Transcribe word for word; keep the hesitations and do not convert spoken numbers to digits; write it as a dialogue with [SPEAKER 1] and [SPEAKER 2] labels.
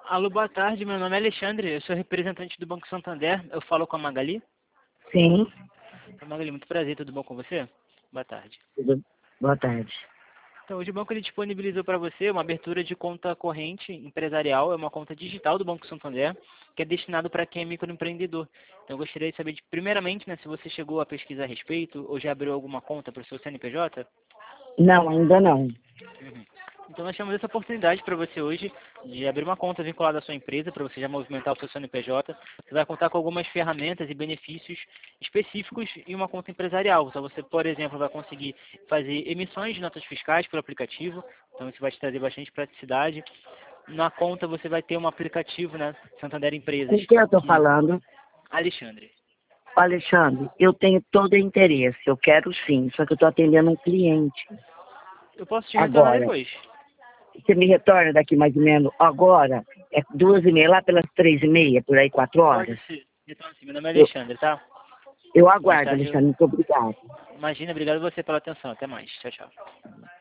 [SPEAKER 1] Alô, boa tarde. Meu nome é Alexandre, eu sou representante do Banco Santander. Eu falo com a Magali.
[SPEAKER 2] Sim.
[SPEAKER 1] Magali, muito prazer, tudo bom com você? Boa tarde.
[SPEAKER 2] Tudo. Boa tarde.
[SPEAKER 1] Então, hoje o banco ele disponibilizou para você uma abertura de conta corrente empresarial, é uma conta digital do Banco Santander, que é destinado para quem é microempreendedor. Então, eu gostaria de saber, de, primeiramente, né, se você chegou a pesquisar a respeito ou já abriu alguma conta para o seu C N P J?
[SPEAKER 2] Não, ainda não.
[SPEAKER 1] Uhum. Então nós temos essa oportunidade para você hoje de abrir uma conta vinculada à sua empresa, para você já movimentar o seu C N P J. Você vai contar com algumas ferramentas e benefícios específicos em uma conta empresarial. Então você, por exemplo, vai conseguir fazer emissões de notas fiscais pelo aplicativo, então isso vai te trazer bastante praticidade. Na conta você vai ter um aplicativo, né, Santander Empresas,
[SPEAKER 2] Com quem eu estou
[SPEAKER 1] que...
[SPEAKER 2] falando?
[SPEAKER 1] Alexandre.
[SPEAKER 2] Alexandre, eu tenho todo o interesse, eu quero sim, só que eu estou atendendo um cliente.
[SPEAKER 1] Eu posso te retornar
[SPEAKER 2] Agora,
[SPEAKER 1] depois.
[SPEAKER 2] você me retorna daqui mais ou menos agora? É duas e meia, lá pelas três e meia, por aí, quatro
[SPEAKER 1] Pode
[SPEAKER 2] horas?
[SPEAKER 1] ser. Então, assim, meu nome é
[SPEAKER 2] Eu,
[SPEAKER 1] Alexandre, tá?
[SPEAKER 2] eu
[SPEAKER 1] Mais
[SPEAKER 2] aguardo,
[SPEAKER 1] tarde eu...
[SPEAKER 2] Alexandre, muito obrigado.
[SPEAKER 1] Imagina, obrigado você pela atenção. Até mais. Tchau, tchau.